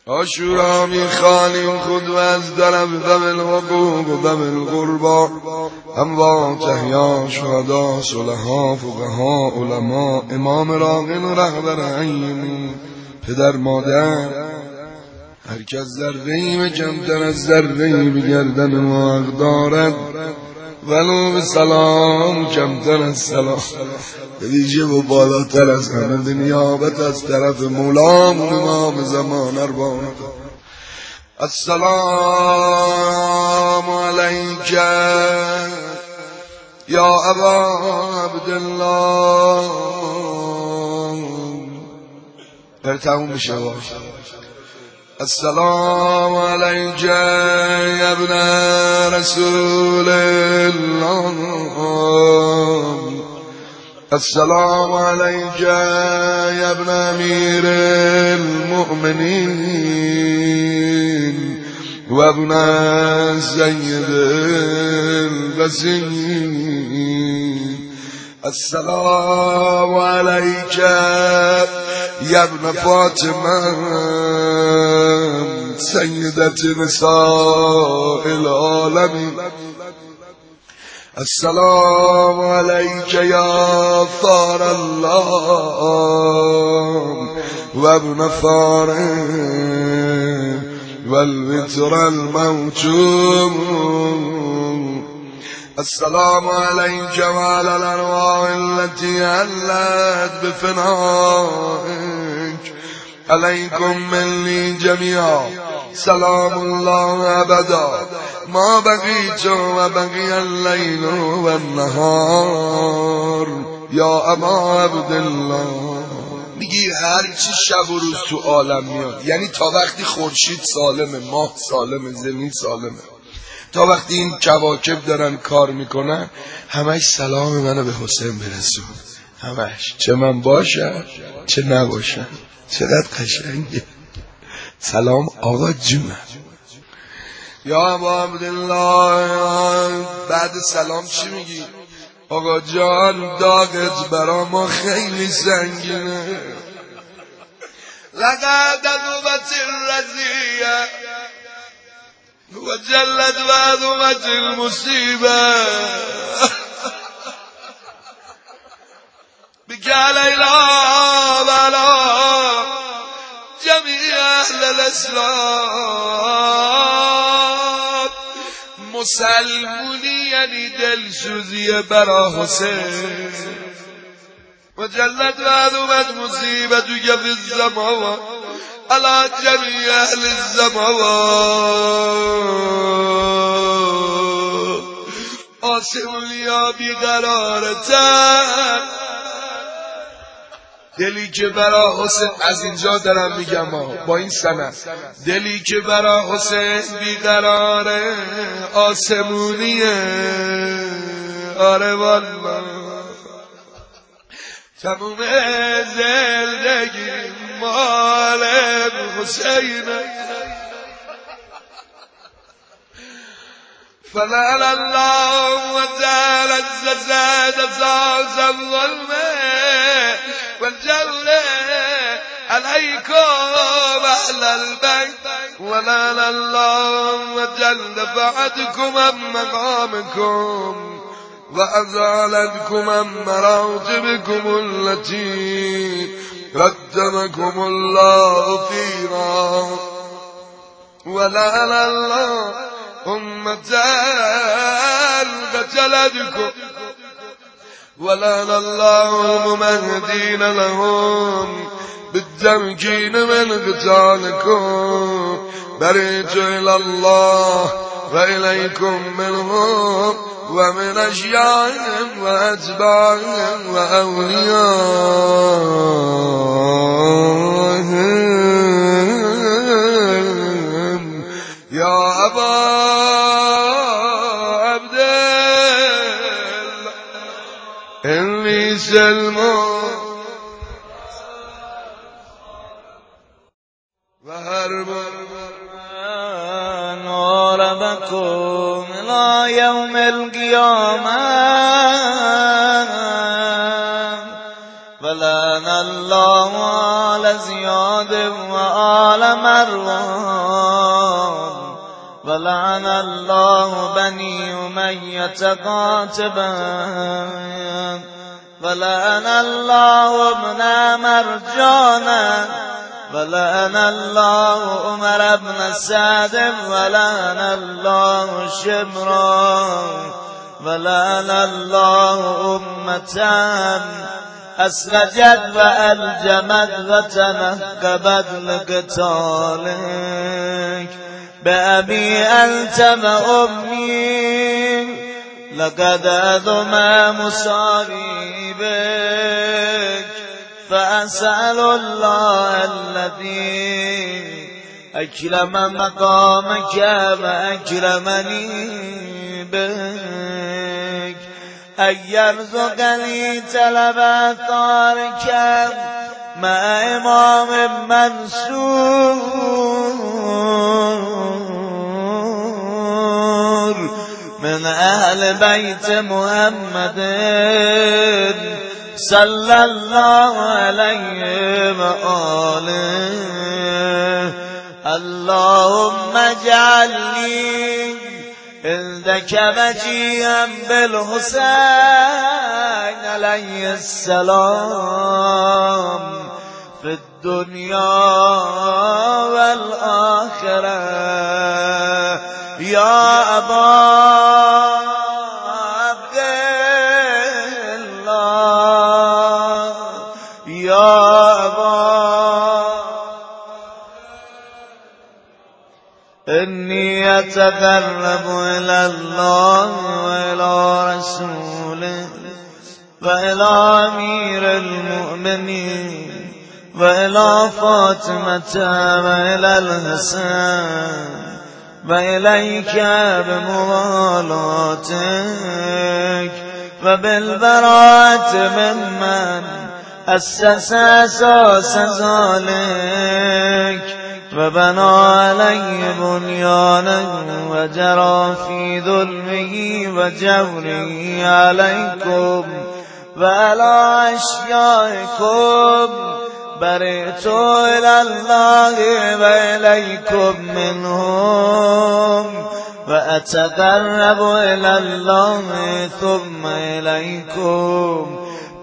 عاشورا میخوانیم خود و از طرف ذوی الحقوق و ذوی القربا، اموات احیا شهدا صلحا فقها علما، امام راغب و رهبر ایمون، پدر مادر، هر کس ذره‌ای به کمتر از ذره‌ای به گردن ما حق دارد ولو به سلام کمتر از سلام، ویژه و بالاتر از همه به نیابت از طرف مولامون امام زمان اربان. السلام علیک یا ابا عبدالله. تموم میشه. السلام علیک یا ابن رسول الله. السلام علیک یا ابن امیر المؤمنین و ابن سید الوصیین. السلام علیک یا ابن فاطمه سیدت نساء العالمین. السلام علیک یا ثار الله و ابن ثاره و الوتر الموجود. السلام علیک و علی الارواح التي حلت بفنائک، علیکم منی جمیعا سلام الله ابدا ما بقیت و بقی اللیل و النهار یا ابا عبدالله. میگی هر چی شب و روز تو عالم میاد، یعنی تا وقتی خورشید سالمه، ماه سالمه، زمین سالمه، تا وقتی این کواکب دارن کار میکنن، همش سلام منو به حسین برسون، همش، چه من باشم چه نباشم. چقدر قشنگه. سلام آقا جونم. یا ابا عبدالله. بعد سلام چی میگی؟ آقا جان داغت برا ما خیلی سنگینه. لقد ذوبت الرزیه و جلت و ذوبت المصیبه بکا لیلا بلا جمیع اهل الاسلام. مسلمونی یعنی دلسوزی برا حسین. و جلت و ذوبت مصیبت و فی السماوات علی جمیع اهل السماوات. آسمونیا بیقرارتن. دلی که برا حسین، از اینجا دارم میگم با این سند، دلی که برا حسین بیقراره آسمونیه. آره والله تموم زندگی مال حسینه. فلعل الله وتعالى زاد صاص الظلمه والجور عليكم أهل البيت، ولعن الله وجل بعدكم عن مقامكم وأزالتكم عن مراتبكم التي قدمكم الله فيها، ولعن الله أمة قتلتكم، ولعن الله الممهدين لهم بالتمكين من قتالكم. برئت إلى الله وإليكم منهم ومن أشياعهم وأتباعهم وأوليائهم. يا أبا إني سلمان وهرب نوربكم إلى يوم القيامة. ولعن الله على زياد وآل مروان ولعن الله بني أمية قاتبا ولعن الله ابن مرجانا ولعن الله عمر بن سعد ولعن الله شمرا ولعن الله أمة أسرجت وألجمت وتنكبت لقتالك بأبي أنت وأمي لقد أذم مصابيبك فأسأل الله الذي أكرم مقامك وأكرمني بك أن يرزقني تلب آثارك مع إمام منصور من أهل بيت محمد صلى الله عليه وآله. اللهم اجعلني عندك مجيئا بالحسين عليه السلام في الدنيا والآخرة يا أبا عبد الله يا أبا إني أتقرب إلى الله وإلى رسوله وإلى أمير المؤمنين وإلى فاطمة وإلى الحسن وإليك بموالاتك وبالبراءة ممن أسس أساس ذلك وبنى عليه بنيانا وجرى في ظلمه وجوره عليكم وعلى أشيائكم برئت إلى الله وإليكم منهم وأتقرب إلى الله ثم إليكم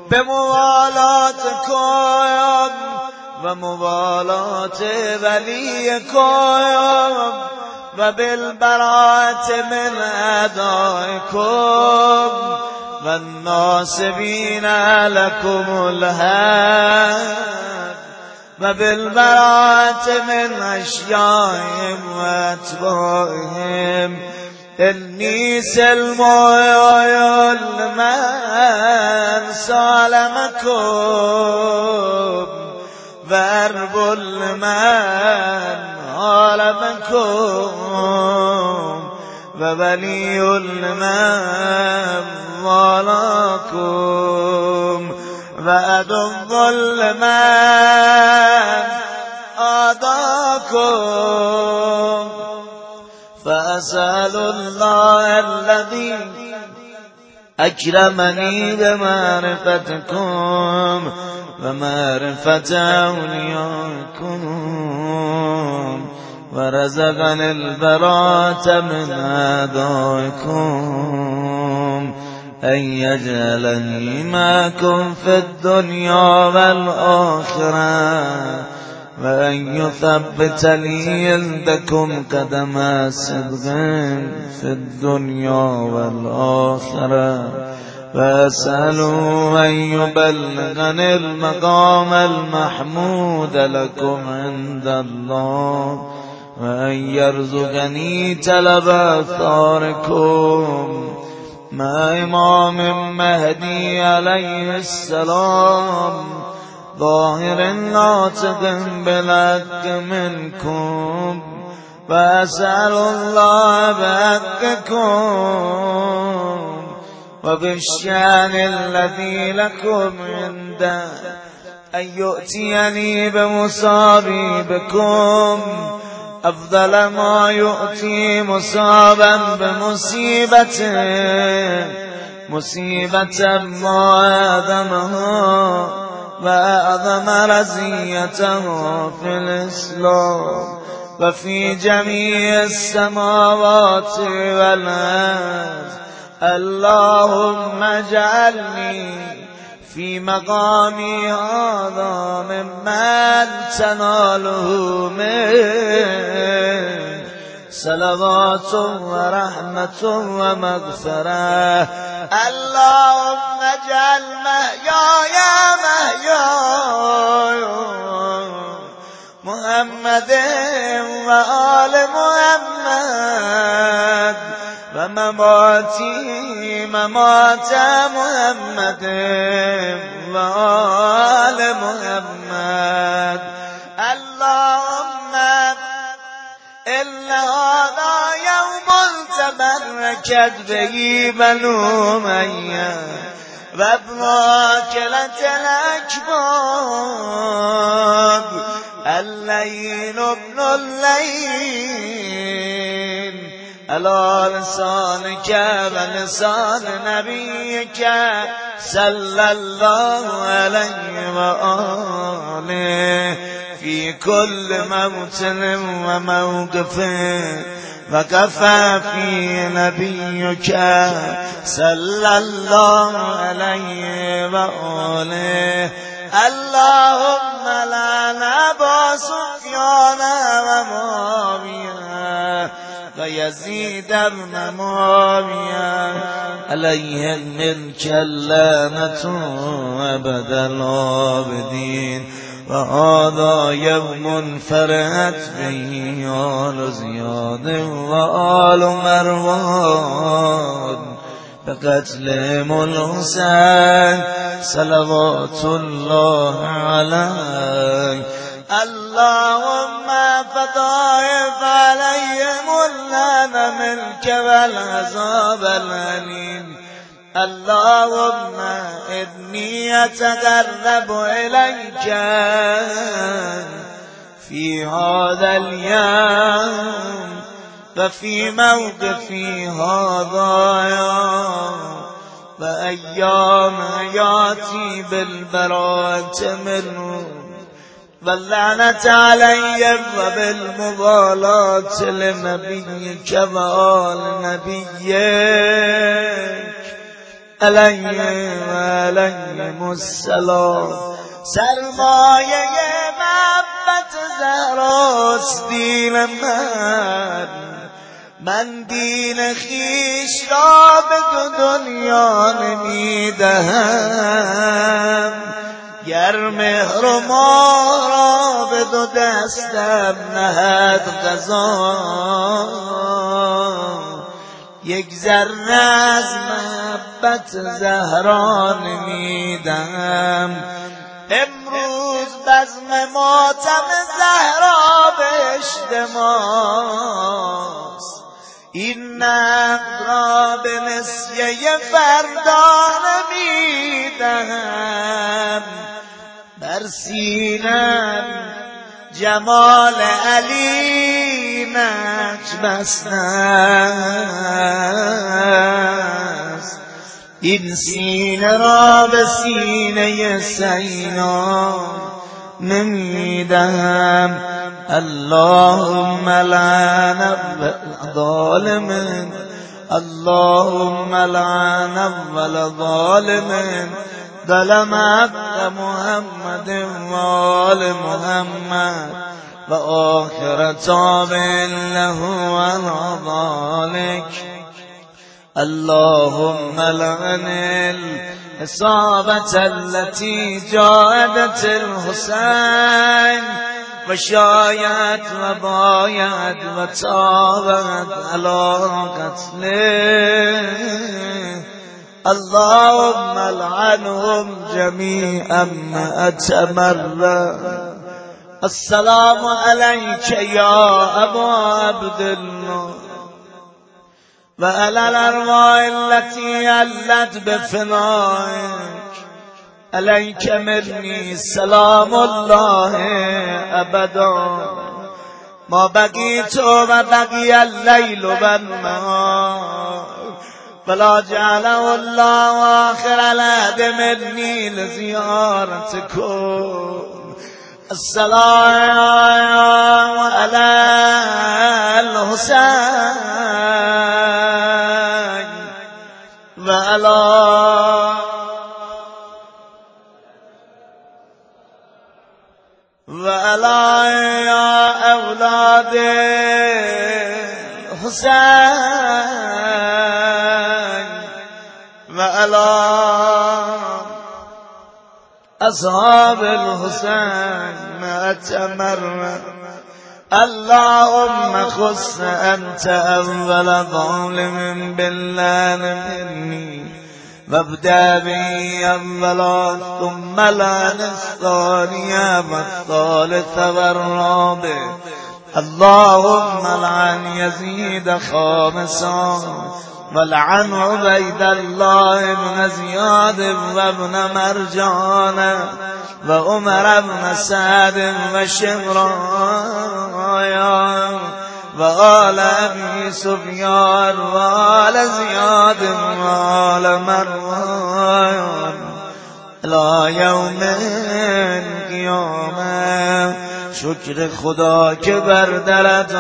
بموالاتكم وموالاة وليكم وبالبراءة من أعدائكم والناصبين لكم الهاد وبالبراءة من أشيائهم وأتباعهم إني سلم من سالمكم وأرب لمن عالمكم وولي لمن والاكم وأدب لمن آداكم فأسأل الله الذي أكرمني بمعرفتكم ومعرفة أوليائكم ورزقني البراءة من أعدائكم أن يجعلني معكم في الدنيا والآخرة وأن يثبت لي عندكم قدم صدق في الدنيا والآخرة فأسألوا أن يبلغني المقام المحمود لكم عند الله وأن يرزقني تلب آثاركم مع إمام مهدي عليه السلام ظاهر ناطق بالحق منكم فأسأل الله بحقكم وبالشأن الذي لكم عنده أن يؤتيني بمصابي بكم أفضل ما يؤتي مصابا بمصيبته مصيبة ما آدمها وأعظم رزيته في الإسلام وفي جميع السماوات والأرض. اللهم اجعلني في مقامي هذا ممن تناله من صلوات ورحمة ومغفرة. اللهم اجعل محياي محياي محمد وآل محمد ومماتي ممات محمد وآل محمد. اللهم إن هذا يوم تبركت به بنو أمية وابن آكلة الأكباد الليل ابن الليل على لسانك ولسان نبيك صلى الله عليه وآله في كل موطن وموقف. وكفى في نبيك صلى الله عليه وآله. اللهم لعن أبا سفيان ومعاوية ويزيد بن معاوية عليهم منك اللعنة أبد العابدين. وهذا يوم فرحت به آل زياد وآل مروان بقتلهم الحسين صلوات الله عليه. اللهم فضائف عليهم اللعن منك والعذاب الأليم. اللهم إني أتقرب إليك في هذا اليوم وفي موقفي هذا وأيام حياتي بالبراءة منه واللعنة علي وبالمضالاة لنبيك وآل نبيك عليهم السلام. سرمایه محبت زهراست دین من دین خویش را به دو دنیا نمیدهم. گر مهر و ما را به دو دستم نهد قضا یک ذره از محبت زهرا نمیدم. امروز بزم ماتم زهرا بهشت ماست. این نقد را به نسیه فردا نمیدهم. بر سینم جمال علی نقش بسته است. این سینه را به سینه سینا نمیدهم. اللهم لعن الظالمین. اللهم لعن الظالمین ظلم حق محمد وآل محمد وآخر تابع له على ذلك. اللهم لعن العصابة التي جاهدت الحسين وشايعت وبايعت وتابعت على قتله. اللهم لعنهم جميعا مئة مرة. السلام عليك يا أبا عبد الله وعلى الأرواح التي علت بفنائك. عليك مني سلام الله أبدا ما بقيت وبقي الليل والنهار فلا جعله الله آخر العهد مني لزيارتكم. السلام على الحسين وعلى أولاد الحسين وعلى أصحاب الحسين ما تمر. اللهم خص أنت أول ظالم بالله مني وابدأ بي أولا ثم لعن الثانية والثالث والرابع. اللهم لعن يزيد خامسا ولعن عبيد الله بن زياد وابن مرجان وعمر بن سعد وشمرايا وآل أبي سفيان وآل زياد وآل مروان إلى يوم القيامة. شکر خدا که بر درت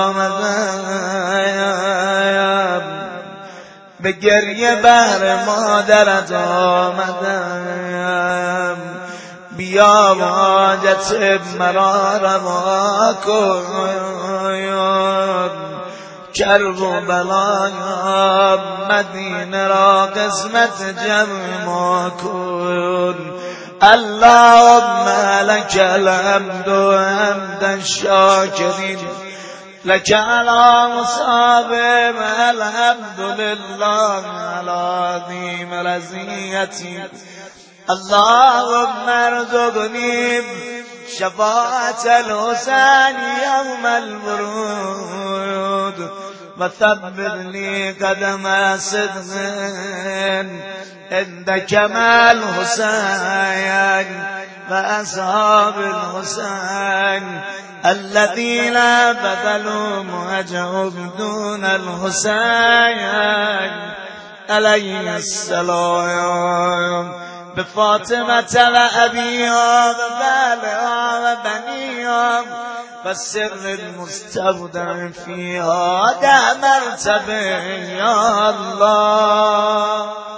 آمدم، به گریه بهر مادرت آمدم. بیا حاجت مرا روا کن، کرب و بلایا مدینه را قسمت جمع کن. اللهم لك الحمد حمد الشاكرين، لك على مصابهم الحمد لله على عظيم رزيتي. اللهم ارزقني شفاعة الحسين يوم الورود، وثبت لي قدم صدق عندك مع الحسين وأصحاب الحسين الذين بذلوا مهجهم دون الحسين عليه السلام، بفاطمة وأبيها وبالها وبنيها والسر المستودع فيها دامرت به يا الله.